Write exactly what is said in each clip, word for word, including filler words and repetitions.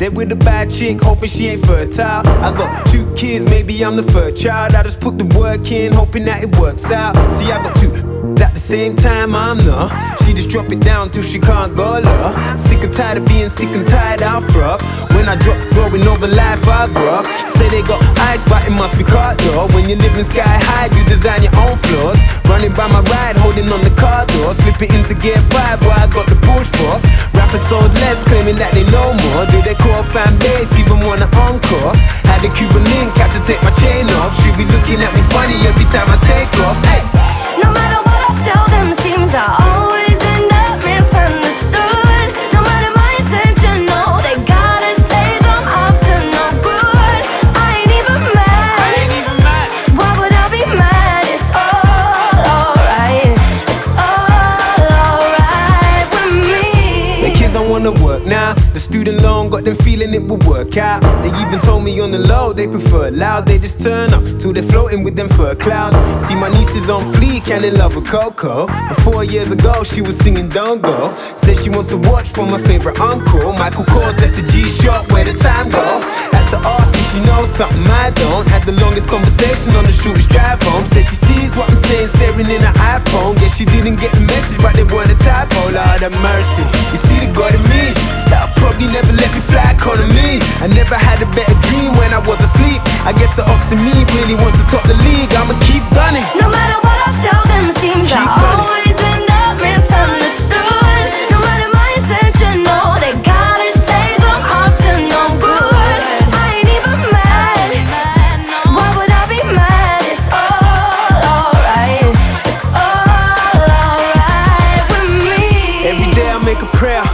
They with a bad chick, hoping she ain't fertile. I got two kids, maybe I'm the third child. I just put the work in, hoping that it works out. See, I got two at the same time, I'm the. She just drop it down till she can't go low. Sick and tired of being sick and tired, I'll rough. When I drop, growing over life, I grow up. Say they got eyes, but it must be caught though. When you're living sky high, you design your own floors. Running by my ride, holding on the car door. Slipping into gear five, where I got the push for. Rappers sold less, claiming that they know more. Do they call fan base, even want an encore? Had a Cuban link, had to take my chain off. She be looking at me funny every time I take off. Hey. No matter what I tell them, seems I always end up misunderstood. No matter my intention, no, they gotta say I'm up to no good. I ain't even mad. I ain't even mad. Why would I be mad? It's all alright. It's all alright with me. The kids don't wanna work now. The student loan got them feeling it will work out. They even told me on the low they prefer it loud. They just turn up till they're floating with them fur clouds. See my niece is on fleek and in love with Coco. But four years ago she was singing Don't Go. Said she wants to watch from my favorite uncle. Michael Kors at the G-Shock, where the time go. Had to ask if she knows something I don't. Had the longest conversation on the shortest drive home. Said she sees what I'm saying staring in her iPhone. Guess she didn't get the message but they weren't a typo. Lord have mercy. You see the God in me that'll probably never let me fly economy. I never had a better dream when I was asleep. I guess the ox in me really wants to top the league. I'ma keep gunning. No matter what I tell them, seems I always end up misunderstood. No matter my intention, no, they gotta say I'm up to no good. I ain't even mad. Why would I be mad? It's all alright. It's all alright with me. Every day I make a prayer.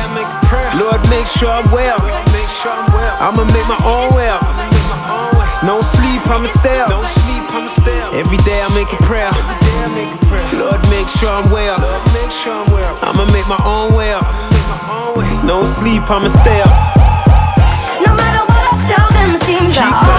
Lord, make sure I'm well. I'ma make my own well. No sleep, I'ma stay up. Every day I make a prayer. Lord, make sure I'm well. I'ma make my own well. No sleep, I'ma stay up. No matter what I tell them, seems I